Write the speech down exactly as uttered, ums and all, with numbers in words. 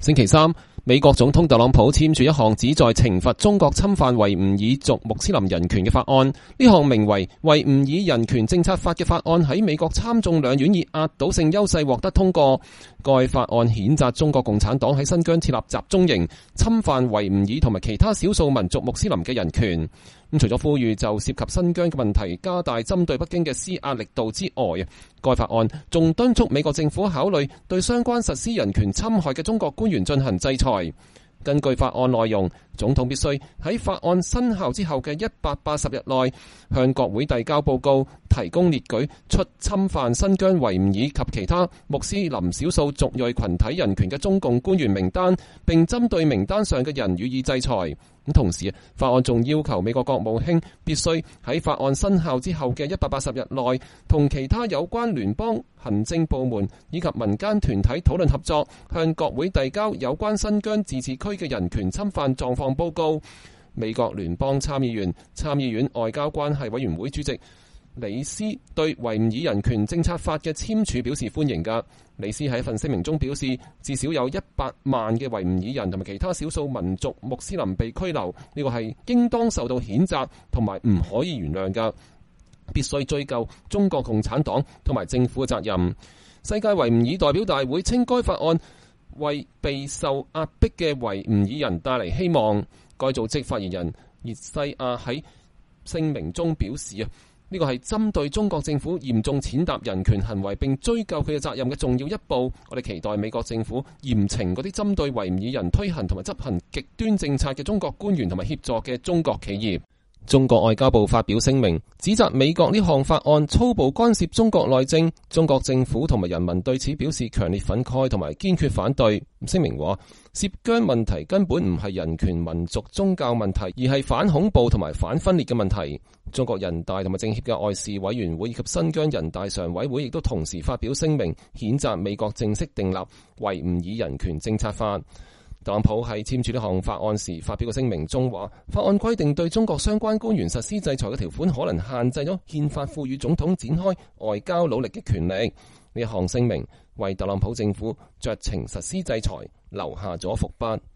星期三，美國總統特朗普簽署一項旨在懲罰中國侵犯維吾爾族穆斯林人權嘅法案。呢項名為《維吾爾人權政策法》嘅法案喺美國參眾兩院以壓倒性優勢獲得通過。該法案譴責中國共產黨喺新疆設立集中營，侵犯維吾爾同埋其他少數民族穆斯林嘅人權。咁除咗呼籲就涉及新疆嘅問題加大針對北京嘅施壓力度之外，該法案仲敦促美國政府考慮對相關實施人權侵害嘅中國官員進行制裁。根據法案內容，總統必須喺法案生效之後嘅一百八十日內向國會遞交報告，提供列舉出侵犯新疆維吾爾及其他穆斯林少數族裔群體人權嘅中共官員名單，並針對名單上嘅人予以制裁。同時，法案仲要求美國國務卿必須喺法案生效之後嘅一百八十日內，同其他有關聯邦行政部門以及民間團體討論合作，向國會遞交有關新疆自治區嘅人權侵犯狀況報告。美國聯邦參議員參議院外交關係委員會主席李斯對維吾爾人權政策法嘅簽署表示歡迎㗎。李斯喺一份聲明中表示，至少有一百萬嘅維吾爾人同埋其他少數民族穆斯林被拘留，呢個係應當受到譴責同埋唔可以原諒㗎，必須追究中國共產黨同埋政府嘅責任。世界維吾爾代表大會稱該法案為備受壓迫嘅維吾爾人帶嚟希望。該組織發言人葉西亞喺聲明中表示啊，呢個係針對中國政府嚴重踐踏人權行為並追究佢嘅責任嘅重要一步。我哋期待美國政府嚴懲嗰啲針對維吾爾人推行同埋執行極端政策嘅中國官員同埋協助嘅中國企業。中國外交部發表聲明，指責美國呢項法案粗暴干涉中國內政，中國政府同埋人民對此表示強烈憤慨同埋堅決反對。聲明話，涉疆問題根本唔係人權、民族、宗教問題，而係反恐怖同埋反分裂嘅問題。中國人大同埋政協嘅外事委員會以及新疆人大常委會亦都同時發表聲明，譴責美國正式訂立維吾爾人權政策法。特朗普喺簽署呢項法案時發表嘅聲明中話，法案規定對中國相關官員實施制裁嘅條款可能限制咗憲法賦予總統展開外交努力嘅權力。呢一項聲明為特朗普政府酌情實施制裁留下咗伏筆。